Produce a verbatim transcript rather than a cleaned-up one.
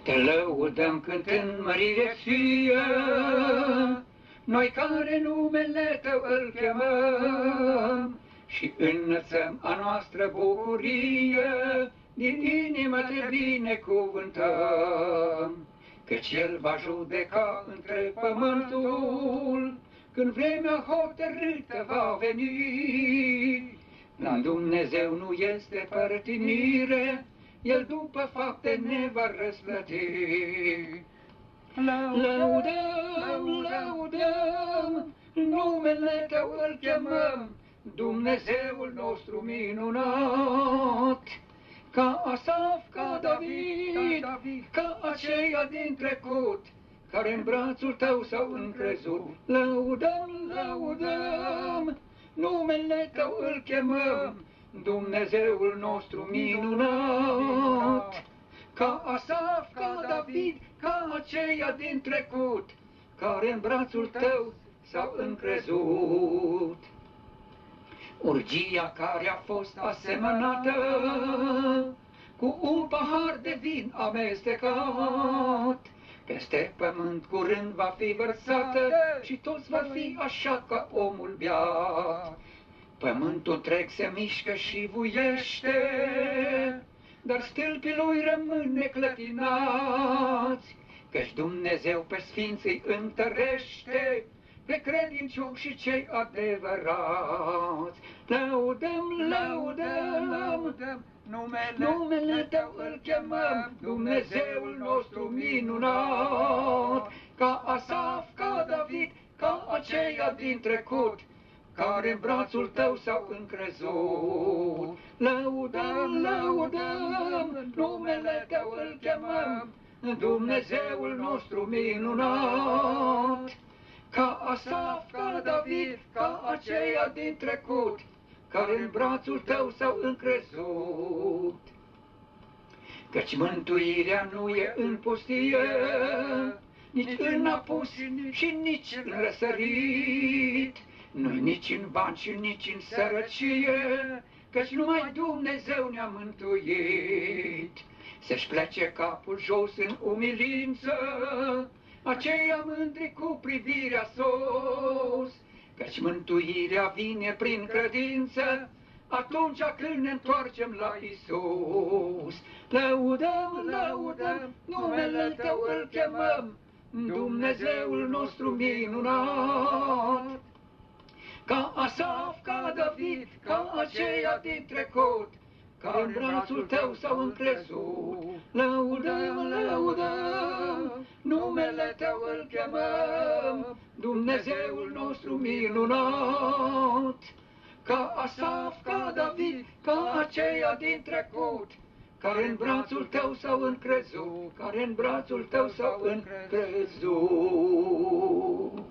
Te lăudăm cântând mărire ție, noi care numele Tău îl chemăm și înălțăm a noastră bucurie, din inimă Te binecuvântăm, căci El va judeca între pământul, când vremea hotărâtă va veni. La Dumnezeu nu este părtinire, El după fapte ne va răsplăti. Lăudăm, lăudăm, numele Tău îl chemăm, Dumnezeul nostru minunat. Ca Asaf, ca David, ca aceia din trecut, care în brațul Tău s-au încrezut. Lăudăm, lăudăm, numele Tău îl chemăm, Dumnezeul nostru minunat. Ca Asaf, ca David, ca aceia din trecut, care în brațul Tău s-au încrezut. Urgia care a fost asemănată cu un pahar de vin amestecat, peste pământ curând va fi vărsată și toți vor fi așa ca omul beat. Pământul întreg se mișcă și vuiește, dar stâlpii lui rămân neclătinați, căci Dumnezeu pe sfinții întărește, pe credincioși și cei adevărați. Lăudăm, lăudăm, lăudăm, numele, numele Tău îl chemăm, Dumnezeul nostru minunat. Ca Asaf, ca David, ca aceia din trecut, care în brațul Tău s-au încrezut. Lăudăm, lăudăm, numele Tău îl chemăm, Dumnezeul nostru minunat. Ca Asaf, ca David, ca aceia din trecut, care în brațul Tău s-au încrezut. Căci mântuirea nu e în pustie, nici în apus și nici în răsărit, nu-i nici în bani și nici în sărăcie, căci numai Dumnezeu ne-a mântuit. Să-și plece capul jos în umilință, aceia mândri cu privirea sus, căci mântuirea vine prin credință, atunci când ne întoarcem la Isus. Lăudăm, lăudăm, numele Tău îl chemăm, Dumnezeul nostru minunat. Ca Asaf, ca David, ca aceia din trecut, care în brațul Tău s-au încrezut. Lăudăm, lăudăm, numele Tău îl chemăm, Dumnezeul nostru minunat. Ca Asaf, ca David, ca aceia din trecut, care în brațul Tău s-au încrezut, care în brațul Tău s-au încrezut.